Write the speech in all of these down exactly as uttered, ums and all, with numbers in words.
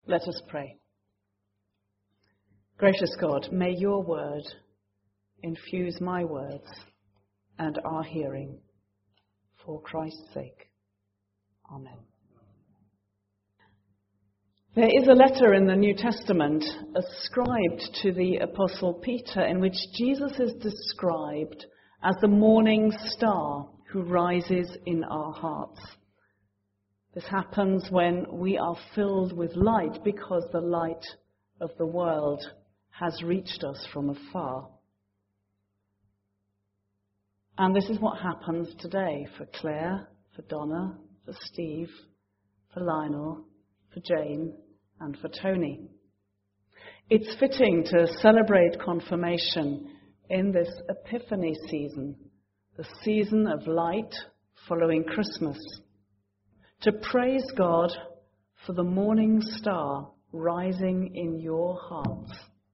Let us pray. Gracious God, may your word infuse my words and our hearing, for Christ's sake. Amen. There is a letter in the New Testament ascribed to the Apostle Peter in which Jesus is described as the morning star who rises in our hearts. This happens when we are filled with light because the light of the world has reached us from afar. And this is what happens today for Claire, for Donna, for Steve, for Lionel, for Jane, and for Tony. It's fitting to celebrate confirmation in this Epiphany season, the season of light following Christmas, to praise God for the morning star rising in your hearts.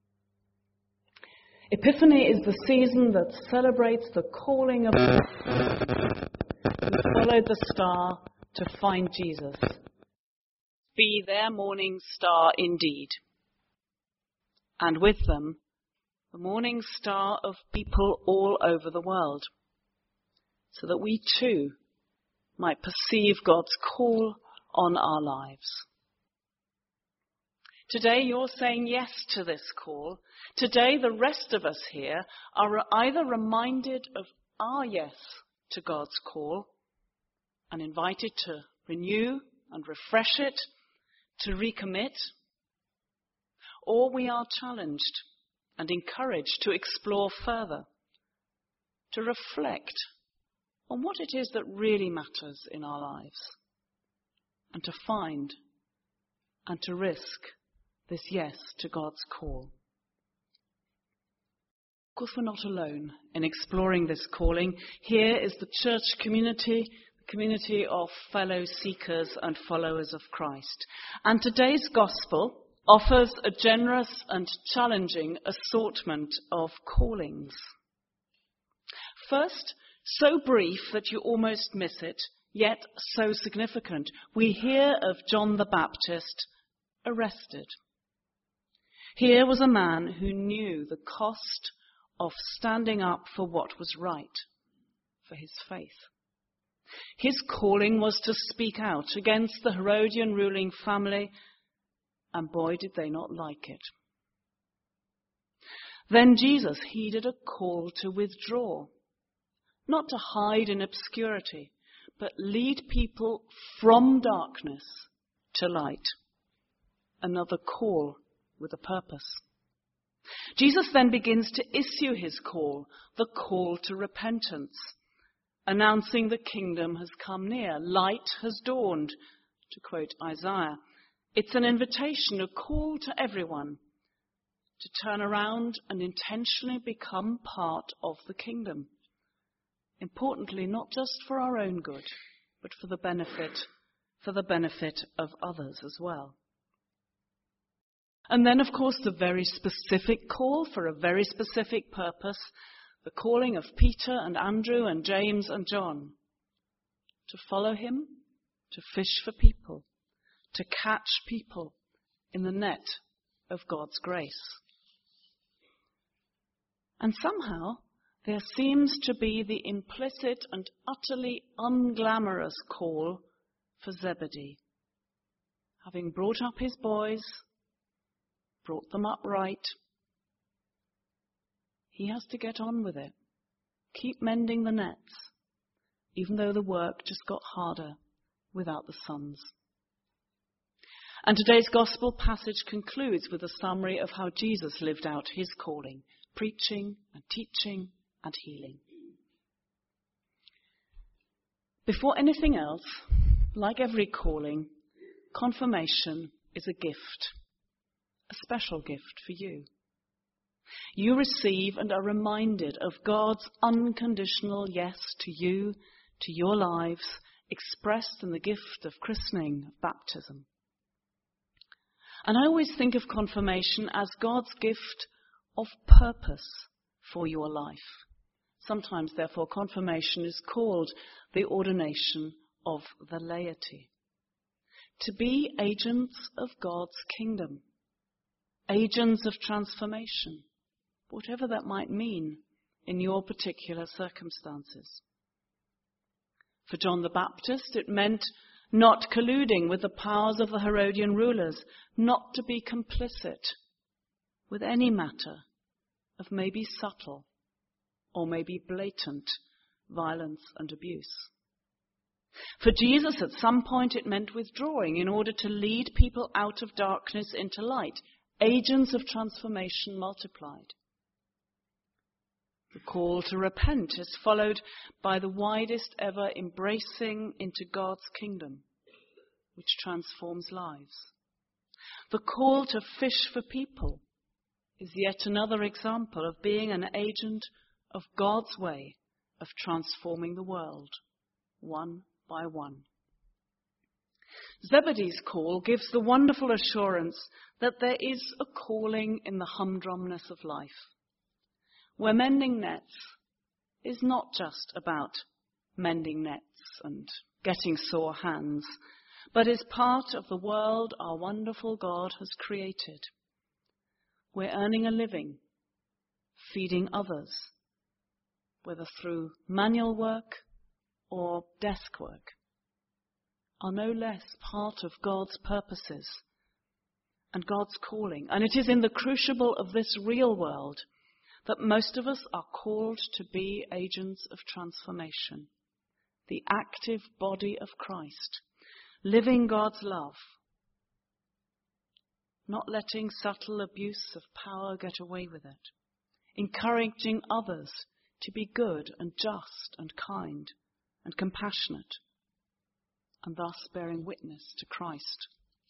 Epiphany is the season that celebrates the calling of who followed the star to find Jesus. Be their morning star indeed. And with them, the morning star of people all over the world, so that we too might perceive God's call on our lives. Today you're saying yes to this call. Today the rest of us here are either reminded of our yes to God's call and invited to renew and refresh it, to recommit, or we are challenged and encouraged to explore further, to reflect on what it is that really matters in our lives, and to find and to risk this yes to God's call. Of course, we're not alone in exploring this calling. Here is the church community, the community of fellow seekers and followers of Christ. And today's gospel offers a generous and challenging assortment of callings. First, so brief that you almost miss it, yet so significant. We hear of John the Baptist arrested. Here was a man who knew the cost of standing up for what was right, for his faith. His calling was to speak out against the Herodian ruling family, and boy, did they not like it. Then Jesus heeded a call to withdraw, not to hide in obscurity, but lead people from darkness to light. Another call with a purpose. Jesus then begins to issue his call, the call to repentance, announcing the kingdom has come near, light has dawned, to quote Isaiah. It's an invitation, a call to everyone to turn around and intentionally become part of the kingdom. Importantly, not just for our own good, but for the benefit, for the benefit of others as well. And then, of course, the very specific call for a very specific purpose, the calling of Peter and Andrew and James and John to follow him, to fish for people, to catch people in the net of God's grace. And somehow there seems to be the implicit and utterly unglamorous call for Zebedee. Having brought up his boys, brought them up right, he has to get on with it. Keep mending the nets, even though the work just got harder without the sons. And today's gospel passage concludes with a summary of how Jesus lived out his calling, preaching and teaching and healing. Before anything else, like every calling, confirmation is a gift, a special gift for you. You receive and are reminded of God's unconditional yes to you, to your lives, expressed in the gift of christening, of baptism. And I always think of confirmation as God's gift of purpose for your life. Sometimes, therefore, confirmation is called the ordination of the laity. to be agents of God's kingdom, agents of transformation, whatever that might mean in your particular circumstances. For John the Baptist, it meant not colluding with the powers of the Herodian rulers, not to be complicit with any matter of maybe subtle or maybe blatant violence and abuse. For Jesus, at some point, it meant withdrawing in order to lead people out of darkness into light, agents of transformation multiplied. The call to repent is followed by the widest ever embracing into God's kingdom, which transforms lives. The call to fish for people is yet another example of being an agent of God's way of transforming the world, one by one. Zebedee's call gives the wonderful assurance that there is a calling in the humdrumness of life, where mending nets is not just about mending nets and getting sore hands, but is part of the world our wonderful God has created. We're earning a living, feeding others, whether through manual work or desk work, are no less part of God's purposes and God's calling. And it is in the crucible of this real world that most of us are called to be agents of transformation, the active body of Christ, living God's love, not letting subtle abuse of power get away with it, encouraging others to be good and just and kind and compassionate, and thus bearing witness to Christ.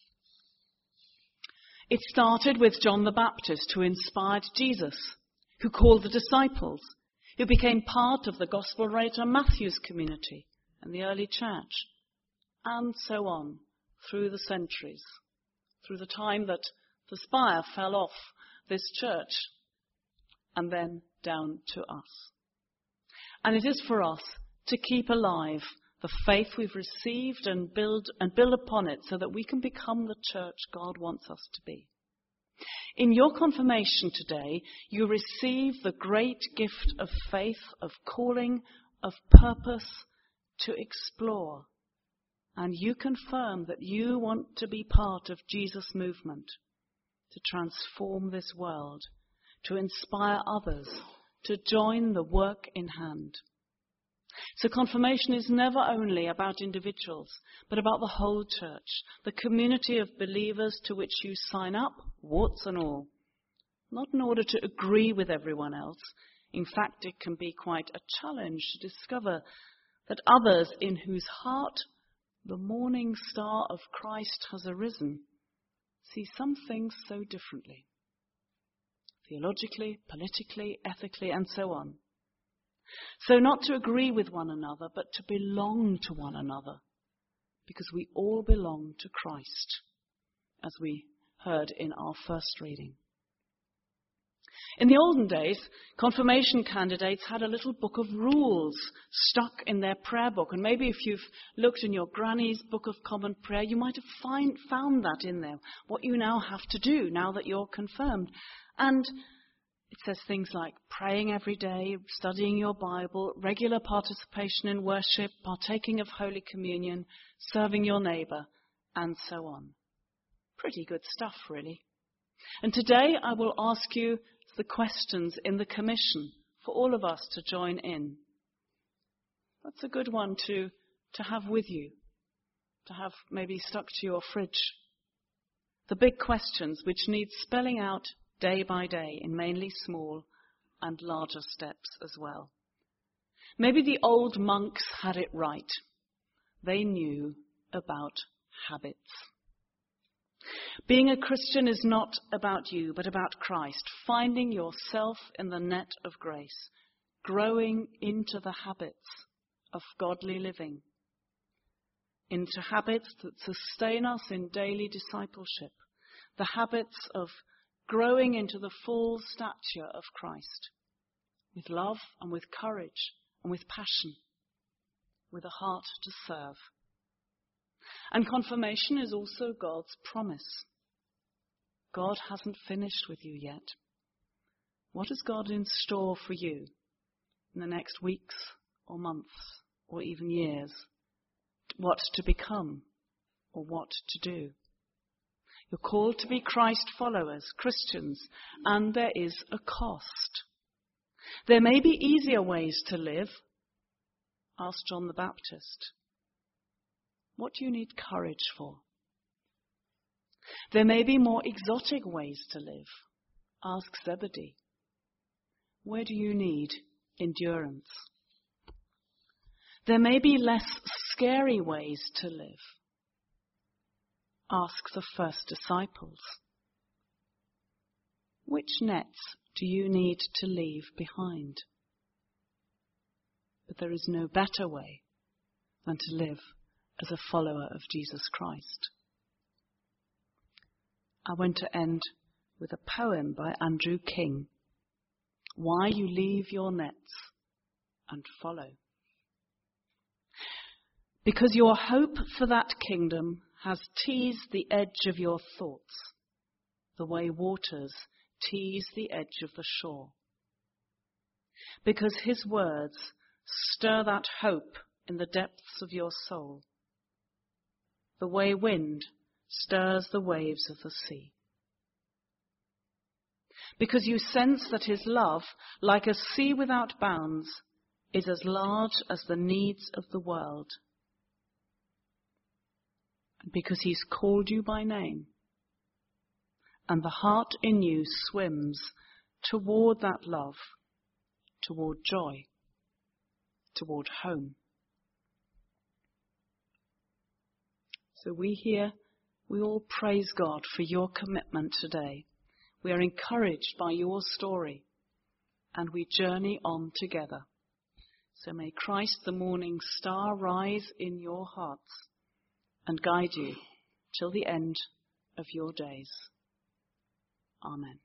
It started with John the Baptist, who inspired Jesus, who called the disciples, who became part of the gospel writer Matthew's community and the early church, and so on through the centuries, through the time that the spire fell off this church, and then down to us. And it is for us to keep alive the faith we've received and build and build upon it so that we can become the church God wants us to be. In your confirmation today, you receive the great gift of faith, of calling, of purpose to explore. And you confirm that you want to be part of Jesus' movement to transform this world, to inspire others, to join the work in hand. So confirmation is never only about individuals, but about the whole church, the community of believers to which you sign up, warts and all. Not in order to agree with everyone else. In fact, it can be quite a challenge to discover that others in whose heart the morning star of Christ has arisen see some things so differently, theologically, politically, ethically, and so on. So not to agree with one another, but to belong to one another, because we all belong to Christ, as we heard in our first reading. In the olden days, confirmation candidates had a little book of rules stuck in their prayer book. And maybe if you've looked in your granny's book of common prayer, you might have find, found that in there, what you now have to do now that you're confirmed. And it says things like praying every day, studying your Bible, regular participation in worship, partaking of Holy Communion, serving your neighbour, and so on. Pretty good stuff, really. And today I will ask you the questions in the commission for all of us to join in. That's a good one to, to have with you, to have maybe stuck to your fridge. The big questions which need spelling out day by day in mainly small and larger steps as well. Maybe the old monks had it right. They knew about habits. Being a Christian is not about you, but about Christ, finding yourself in the net of grace, growing into the habits of godly living, into habits that sustain us in daily discipleship, the habits of growing into the full stature of Christ, with love and with courage and with passion, with a heart to serve. And confirmation is also God's promise. God hasn't finished with you yet. What has God in store for you in the next weeks or months or even years? What to become or what to do? You're called to be Christ followers, Christians, and there is a cost. There may be easier ways to live. Ask John the Baptist. What do you need courage for? There may be more exotic ways to live. Ask Zebedee. Where do you need endurance? There may be less scary ways to live. Ask the first disciples. Which nets do you need to leave behind? But there is no better way than to live as a follower of Jesus Christ. I want to end with a poem by Andrew King. Why you leave your nets and follow. Because your hope for that kingdom has teased the edge of your thoughts, the way waters tease the edge of the shore. Because his words stir that hope in the depths of your soul, the way wind stirs the waves of the sea. Because you sense that his love, like a sea without bounds, is as large as the needs of the world. And because he's called you by name, and the heart in you swims toward that love, toward joy, toward home. So we here, we all praise God for your commitment today. We are encouraged by your story, and we journey on together. So may Christ the morning star rise in your hearts and guide you till the end of your days. Amen.